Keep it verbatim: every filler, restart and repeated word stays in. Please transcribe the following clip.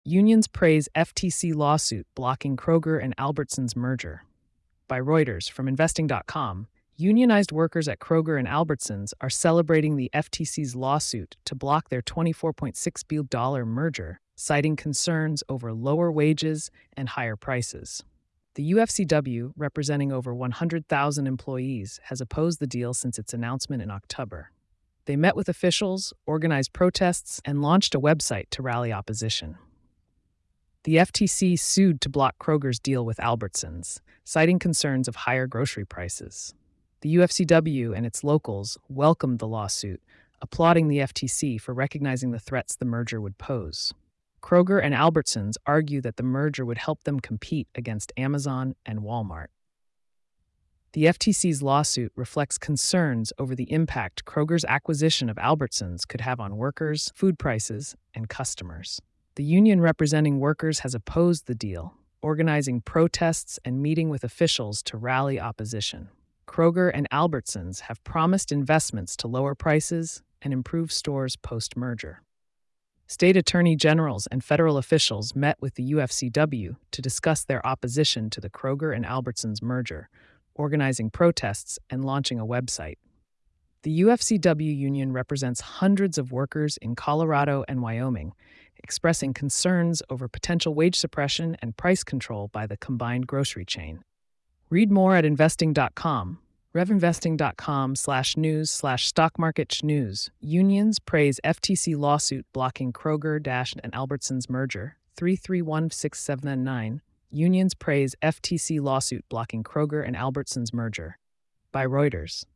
Unions praise F T C lawsuit blocking Kroger and Albertsons merger. By Reuters from investing dot com, unionized workers at Kroger and Albertsons are celebrating the F T C's lawsuit to block their twenty-four point six billion dollars merger, citing concerns over lower wages and higher prices. The U F C W, representing over one hundred thousand employees, has opposed the deal since its announcement in October. They met with officials, organized protests, and launched a website to rally opposition. The F T C sued to block Kroger's deal with Albertsons, citing concerns of higher grocery prices. The U F C W and its locals welcomed the lawsuit, applauding the F T C for recognizing the threats the merger would pose. Kroger and Albertsons argue that the merger would help them compete against Amazon and Walmart. The F T C's lawsuit reflects concerns over the impact Kroger's acquisition of Albertsons could have on workers, food prices, and customers. The union representing workers has opposed the deal, organizing protests and meeting with officials to rally opposition. Kroger and Albertsons have promised investments to lower prices and improve stores post-merger. State attorney generals and federal officials met with the U F C W to discuss their opposition to the Kroger and Albertsons merger, organizing protests and launching a website. The U F C W union represents hundreds of workers in Colorado and Wyoming, expressing concerns over potential wage suppression and price control by the combined grocery chain. Read more at investing dot com. revinvesting dot com slash news slash stock market news. Unions praise F T C lawsuit blocking Kroger and Albertsons merger. three three one six seven nine. Unions praise F T C lawsuit blocking Kroger and Albertsons merger. By Reuters.